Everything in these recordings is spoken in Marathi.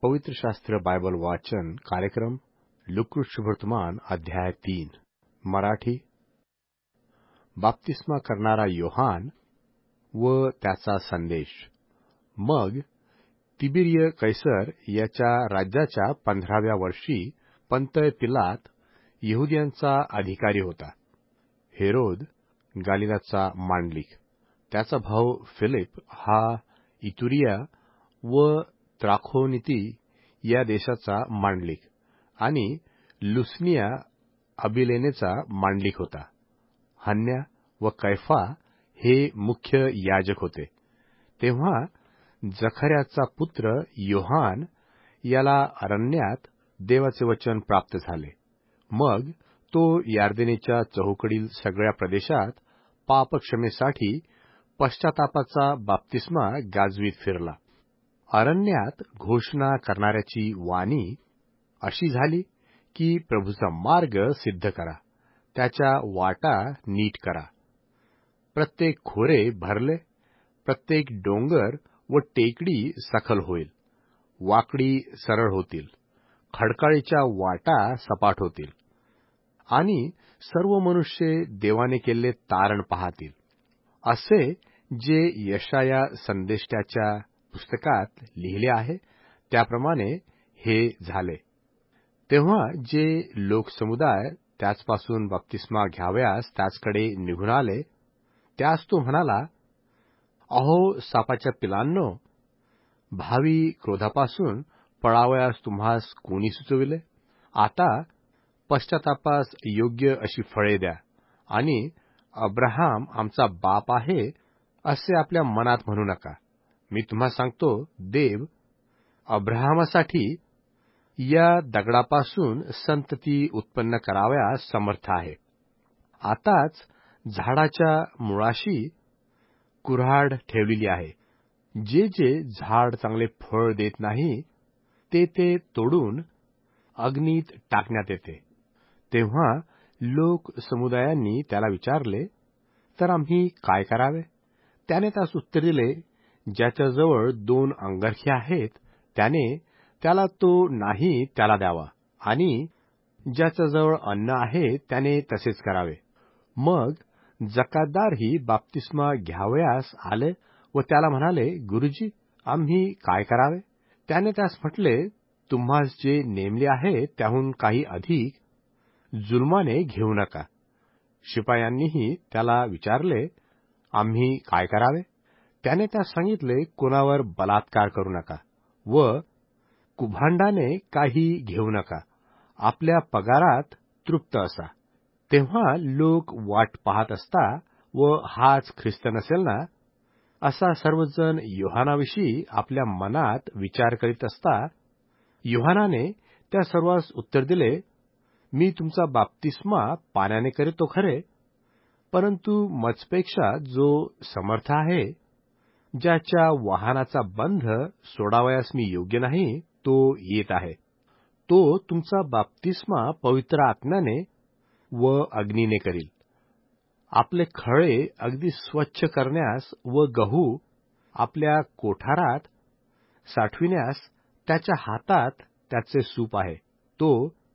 पवित्र शास्त्र बायबल वाचन कार्यक्रम लुकृष वर्तमान अध्याय 3 मराठी. बाप्तिस्मा करणारा योहान व त्याचा संदेश. मग तिबिरिय कैसर याच्या राज्याच्या 15व्या वर्षी पंतय पिलात यहुदियांचा अधिकारी होता. हेरोद गालिलाचा मांडलिक, त्याचा भाऊ फिलिप हा इतुरिया व त्राखोनिती या देशाचा मांडलिक आणि लुसनिया अबिलेनेचा मांडलिक होता. हन्या व कैफा हे मुख्य याजक होते. तेव्हा जखर्याचा पुत्र योहान याला अरण्यात देवाचे वचन प्राप्त झाले. मग तो यार्देनेच्या चहूकडील सगळ्या प्रदेशात पापक्षमेसाठी पश्चातापाचा बाप्तिस्मा गाजवीत फिरला. अरण्यात घोषणा करणाऱ्याची वाणी अशी झाली की प्रभूचा मार्ग सिद्ध करा, त्याच्या वाटा नीट करा. प्रत्येक खोरे भरले, प्रत्येक डोंगर व टेकडी सखल होईल, वाकडी सरळ होतील, खडकाळीच्या वाटा सपाट होतील आणि सर्व मनुष्य देवाने केलेले तारण पाहतील. असे जे यशाया संदेष्टाच्या पुस्तकात लिहिले आहे त्याप्रमाणे हे झाले. तेव्हा जे लोकसमुदाय त्याचपासून बप्तिस्मा घ्यावयास त्याचकडे निघून आले, त्यास तो म्हणाला, अहो सापाच्या पिलांनो, भावी क्रोधापासून पळावयास तुम्हास कोणी सुचविले? आता पश्चातापास योग्य अशी फळे द्या आणि अब्राहाम आमचा बाप आहे असे आपल्या मनात म्हणू नका. मी तुम्हा सांगतो, देव अब्राहामासाठी या दगडापासून संतती उत्पन्न करावयास समर्थ आहे. आताच झाडाच्या मुळाशी कुऱ्हाड ठेवलेली आहे. जे जे झाड चांगले फळ देत नाही ते तोडून अग्नीत टाकण्यात येते. तेव्हा लोक समुदायांनी त्याला विचारले, तर आम्ही काय करावे? त्याने त्यास उत्तर दिले, ज्याच्याजवळ 2 अंगरखे आहेत त्याला तो नाही त्याला द्यावा, आणि ज्याच्याजवळ अन्न आहे त्याने तसेच करावे. मग जकातदारही बाप्तिस्मा घ्यावयास आले व त्याला म्हणाले, गुरुजी, आम्ही काय करावे? त्याने त्यास म्हटले, तुम्हास जे नेमले आहे त्याहून काही अधिक जुलमाने घेऊ नका. शिपायांनीही त्याला विचारले, आम्ही काय करावे? त्याने त्यास सांगितले, कोणावर बलात्कार करू नका व कुभांडाने काही घेऊ नका. आपल्या पगारात तृप्त असा. तेव्हा लोक वाट पाहत असता व हाच ख्रिस्त नसेल ना, असा सर्वजण योहानाविषयी आपल्या मनात विचार करीत असता, योहानाने त्या सर्वांस उत्तर दिले, मी तुमचा बाप्तिस्मा पाण्याने करीतो खरे, परंतु मजपेक्षा जो समर्थ आहे, ज्याच्या वाहनाचा बंध सोडावयास मी योग्य नाही, तो येत आहे. तो तुमचा बाप्तिस्मा पवित्र आत्म्याने व अग्नीने करील. आपले खळे अगदी स्वच्छ करण्यास व गहू आपल्या कोठारात साठविण्यास त्याच्या हातात त्याचे सूप आहे. तो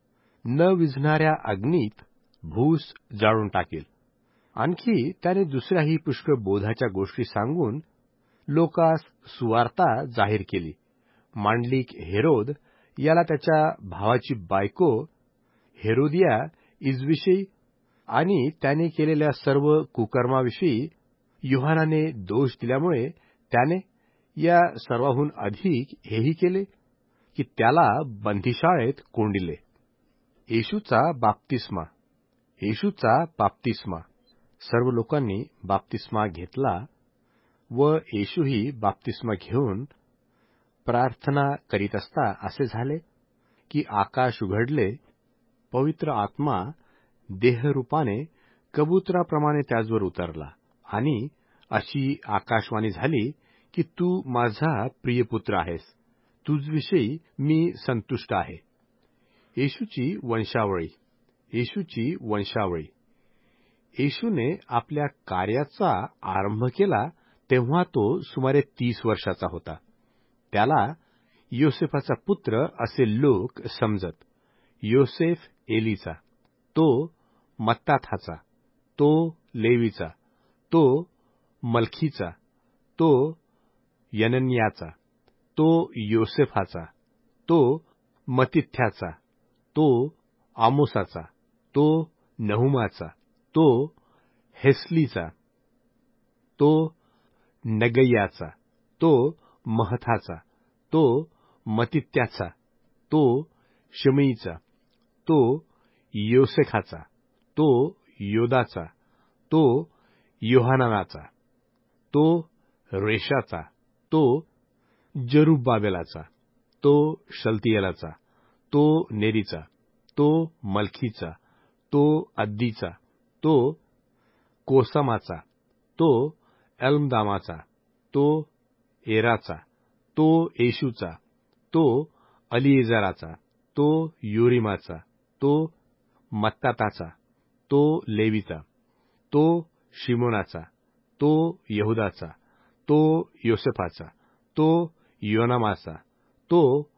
न विझणाऱ्या अग्नीत भूस जाळून टाकेल. आणखी त्याने दुसऱ्याही पुष्कळ बोधाच्या गोष्टी सांगून लोकास सुवार्ता जाहीर केली. मांडलिक हेरोद याला त्याच्या भावाची बायको हेरोदिया इजविषयी आणि त्याने केलेल्या सर्व कुकर्माविषयी योहानाने दोष दिल्यामुळे त्याने या सर्वाहून अधिक हेही केले की त्याला बंदिशाळेत कोंडिले. येशूचा बाप्तिस्मा. येशूचा बाप्तिस्मा. सर्व लोकांनी बाप्तिस्मा घेतला व येशूही बाप्तिस्मा घेऊन प्रार्थना करीत असता असे झाले की आकाश उघडले, पवित्र आत्मा देहरूपाने कबुतराप्रमाणे त्याचवर उतरला आणि अशी आकाशवाणी झाली की तू माझा प्रियपुत्र आहेस, तुझविषयी मी संतुष्ट आहे. येशूची वंशावळी. येशूची वंशावळी. येशूने आपल्या कार्याचा आरंभ केला तेव्हा तो सुमारे 30 वर्षाचा होता. त्याला योसेफाचा पुत्र असे लोक समजत. योसेफ एलीचा, तो मत्ताथाचा, तो लेवीचा, तो मलखीचा, तो यनन्याचा, तो योसेफाचा, तो मतिथ्याचा, तो आमोसाचा, तो नहुमाचा, तो हेस्लीचा, तो नगैयाचा, तो महथाचा, तो मतित्याचा, तो शिमईचा, तो योसेखाचा, तो योदाचा, तो योहानानाचा, तो रेशाचा, तो जरुब्बाबेलाचा, तो शलतियेलाचा, तो नेरीचा, तो मलखीचा, तो अद्दीचा, तो कोसामाचा, तो एल्मदामाचा, तो एराचा, तो येशूचा, तो अलिएझराचा, तो योरीमाचा, तो मत्ताताचा, तो लेवीचा, तो शिमोनाचा, तो यहुदाचा, तो योसेफाचा, तो योनामाचा, तो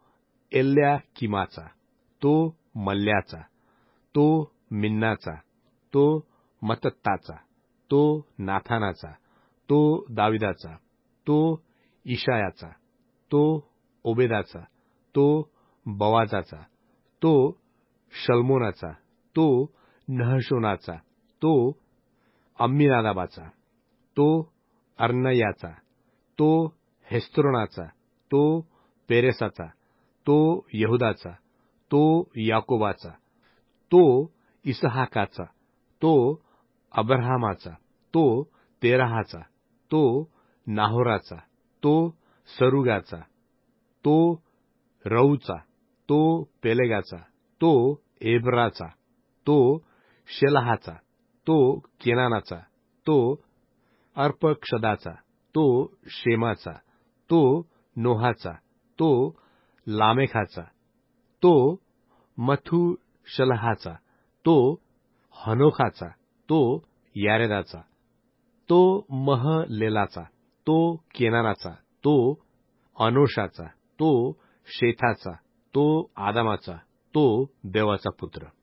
एल्याकिमाचा, तो मल्ल्याचा, तो मिन्नाचा, तो मत्तताचा, तो नाथानाचा, तो दाविदाचा, तो इशायाचा, तो ओबेदाचा, तो बवाजाचा, तो शल्मोनाचा, तो नहशोनाचा, तो अम्मीनादाबाचा, तो अर्नयाचा, तो हेस्रोनाचा, तो पेरेसाचा, तो यहुदाचा, तो याकोबाचा, तो इसहाकाचा, तो अब्राहामाचा, तो तेराहाचा, तो नाहोराचा, तो सरुगाचा, तो रऊचा, तो पेलेगाचा, तो एब्राचा, तो शेलाहाचा, तो केनानाचा, तो अर्पक्षदाचा, तो शेमाचा, तो नोहाचा, तो लामेखाचा, तो मथुशलहाचा, तो हनोखाचा, तो यारेदाचा, तो महलेलाचा, तो केनानाचा, तो अनोशाचा, तो शेथाचा, तो आदामाचा, तो देवाचा पुत्र.